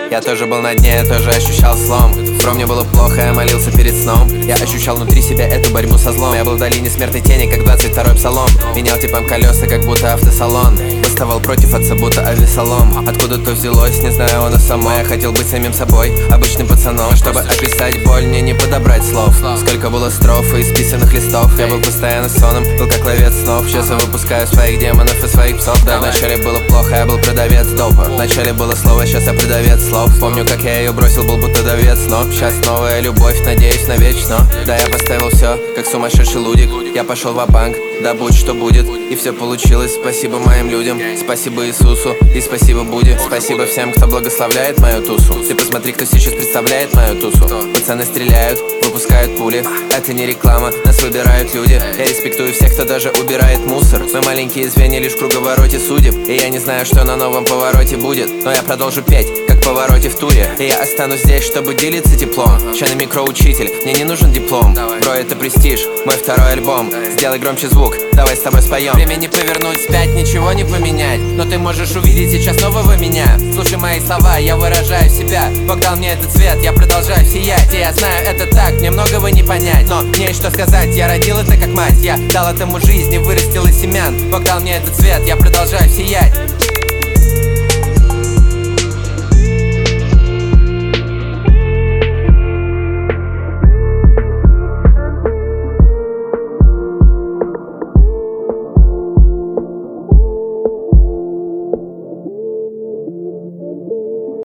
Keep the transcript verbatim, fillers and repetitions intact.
Я тоже был на дне, я тоже ощущал слом. Бро, мне было плохо, я молился перед сном. Я ощущал внутри себя эту борьбу со злом. Я был в долине смертной тени, как двадцать второй псалом. Менял типом колеса, как будто автосалон. Выставал против отца, будто авиасалом. Откуда-то взялось, не знаю оно само. Я хотел быть самим собой, обычным пацаном. Чтобы описать боль, мне не подобрать слов. Сколько было строф и исписанных листов. Я был постоянно сонным, был как ловец снов. Сейчас я выпускаю своих демонов и своих псов. Да, вначале было плохо, я был продавец допа. Вначале было слово, сейчас я продавец слов. Помню, как я ее бросил, был будто давец, но сейчас новая любовь, надеюсь, навечно. Да, я поставил все, как сумасшедший лудик. Я пошел ва-банк, да будь что будет. И все получилось, спасибо моим людям. Спасибо Иисусу и спасибо Будде. Спасибо всем, кто благословляет мою тусу. Ты посмотри, кто сейчас представляет мою тусу. Пацаны стреляют, выпускают пули. Это не реклама, нас выбирают люди. Я респектую всех, кто даже убирает мусор. Мы маленькие звенья лишь в круговороте судеб. И я не знаю, что на новом повороте будет, но я продолжу петь, как в повороте в туре. И я останусь здесь, чтобы делиться теплом. Чё на микроучитель, мне не нужен диплом. Бро, это престиж, мой второй альбом. Сделай громче звук, давай с тобой споем. Время не повернуть вспять, ничего не поменять. Но ты можешь увидеть сейчас нового меня. Слушай мои слова, я выражаю себя. Бог дал мне этот цвет, я продолжаю сиять. И я знаю, это так, мне многого не понять. Но мне есть что сказать, я родил это как мать. Я дал этому жизнь и вырастил из семян. Бог дал мне этот цвет, я продолжаю сиять.